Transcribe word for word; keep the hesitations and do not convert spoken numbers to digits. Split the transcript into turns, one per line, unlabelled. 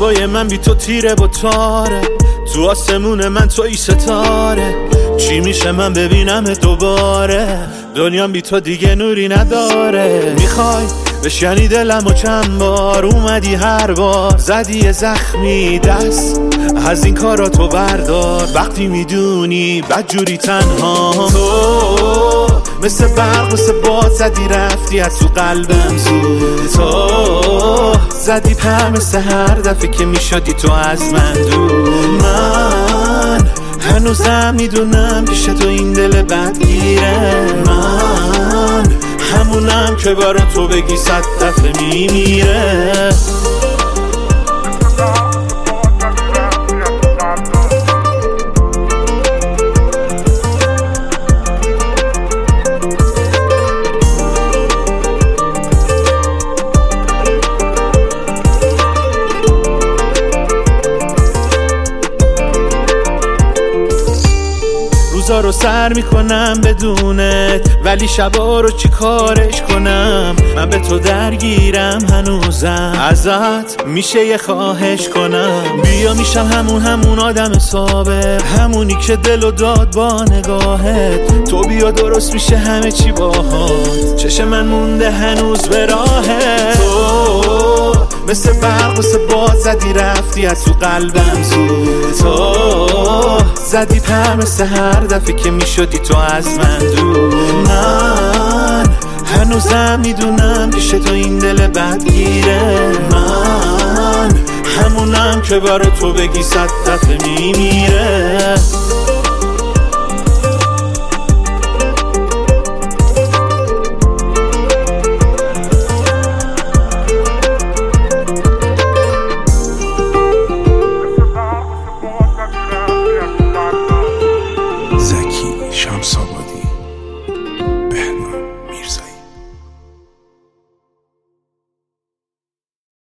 شبای من بی تو تیره با تاره، تو آسمون من توی ستاره. چی میشه من ببینم دوباره، دنیام بی تو دیگه نوری نداره. میخوای بشکنی دلم و چند بار اومدی هر بار زدی زخمی دست از این کارا تو بردار. وقتی میدونی بدجوری تنها تو مثل برق مثل باد زدی رفتی از تو قلبم زود. تو زدی پر مثل هر دفعه که میشدی تو از من دور. من هنوزم میدونم پیش تو این دل بدگیره. من همونم که برا تو بگی صد دفعه میمیره. روزا رو سر میکنم بدونت، ولی شبا رو چی کارش کنم؟ من به تو درگیرم هنوزم، ازت میشه یه خواهش کنم. بیا میشم همون همون آدم سابق، همونی که دل و داد با نگاهت. تو بیا درست میشه همه چی باهات، چشم من مونده هنوز به راهت. تو مثل برق مثل باد زدی رفتی از تو قلبم زود. تو زدی پر مثل هر دفعه که میشدی تو از من دور. من هنوزم میدونم پیش تو این دل بدگیره. من همونم که برا تو بگی صد دفعه میمیره.